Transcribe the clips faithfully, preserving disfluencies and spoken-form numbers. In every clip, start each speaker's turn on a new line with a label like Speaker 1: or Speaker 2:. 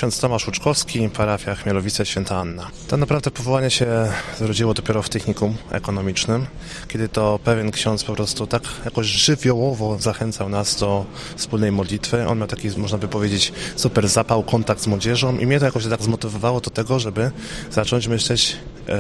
Speaker 1: Ksiądz Tomasz Łuczkowski, parafia Chmielowice, Święta Anna. To naprawdę powołanie się zrodziło dopiero w technikum ekonomicznym, kiedy to pewien ksiądz po prostu tak jakoś żywiołowo zachęcał nas do wspólnej modlitwy. On miał taki, można by powiedzieć, super zapał, kontakt z młodzieżą i mnie to jakoś tak zmotywowało do tego, żeby zacząć myśleć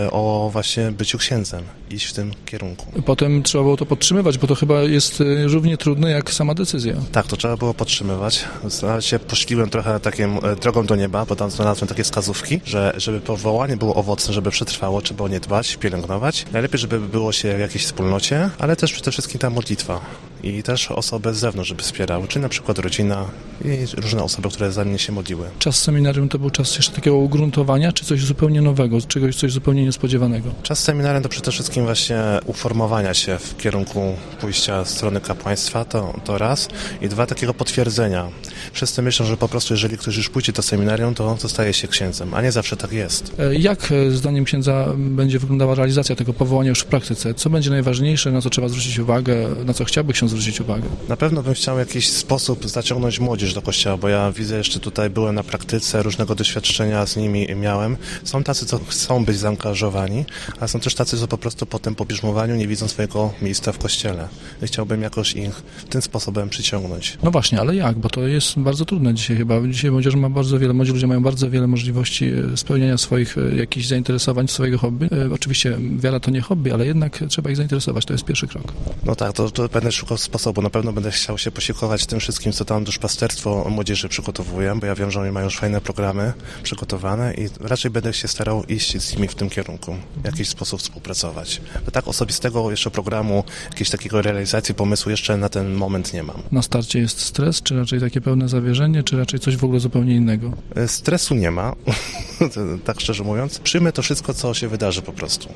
Speaker 1: o właśnie byciu księdzem, iść w tym kierunku.
Speaker 2: Potem trzeba było to podtrzymywać, bo to chyba jest równie trudne jak sama decyzja.
Speaker 1: Tak, to trzeba było podtrzymywać. Nawet się poszliłem trochę taką drogą do nieba, bo tam znalazłem takie wskazówki, że żeby powołanie było owocne, żeby przetrwało, trzeba o nie dbać, pielęgnować. Najlepiej, żeby było się w jakiejś wspólnocie, ale też przede wszystkim ta modlitwa. I też osoby z zewnątrz, żeby wspierały, czyli na przykład rodzina i różne osoby, które za mnie się modliły.
Speaker 2: Czas seminarium to był czas jeszcze takiego ugruntowania, czy coś zupełnie nowego, czegoś coś zupełnie niespodziewanego?
Speaker 1: Czas seminarium to przede wszystkim właśnie uformowania się w kierunku pójścia strony kapłaństwa, to, to raz. I dwa, takiego potwierdzenia. Wszyscy myślą, że po prostu jeżeli ktoś już pójdzie do seminarium, to zostaje się księdzem, a nie zawsze tak jest.
Speaker 2: Jak zdaniem księdza będzie wyglądała realizacja tego powołania już w praktyce? Co będzie najważniejsze, na co trzeba zwrócić uwagę, na co chciałby ksiądz zwrócić uwagę?
Speaker 1: Na pewno bym chciał w jakiś sposób zaciągnąć młodzież do kościoła, bo ja widzę, jeszcze tutaj byłem na praktyce, różnego doświadczenia z nimi miałem. Są tacy, co chcą być zaangażowani, a są też tacy, co po prostu po tym pobierzmowaniu nie widzą swojego miejsca w kościele. I chciałbym jakoś ich tym sposobem przyciągnąć.
Speaker 2: No właśnie, ale jak? Bo to jest bardzo trudne dzisiaj chyba. Dzisiaj młodzież ma bardzo wiele, młodzi ludzie mają bardzo wiele możliwości spełniania swoich jakichś zainteresowań, swojego hobby. Oczywiście wiara to nie hobby, ale jednak trzeba ich zainteresować. To jest pierwszy krok.
Speaker 1: No tak, to, to będę szukał sposobu. Na pewno będę chciał się posiłkować tym wszystkim, co tam duszpasterstwo młodzieży przygotowuje, bo ja wiem, że oni mają już fajne programy przygotowane i raczej będę się starał iść z nimi w tym kierunku, w jakiś sposób współpracować. Bo tak osobistego jeszcze programu, jakiegoś takiego realizacji pomysłu jeszcze na ten moment nie mam.
Speaker 2: Na starcie jest stres, czy raczej takie pełne zawierzenie, czy raczej coś w ogóle zupełnie innego?
Speaker 1: Stresu nie ma, tak szczerze mówiąc. Przyjmę to wszystko, co się wydarzy po prostu.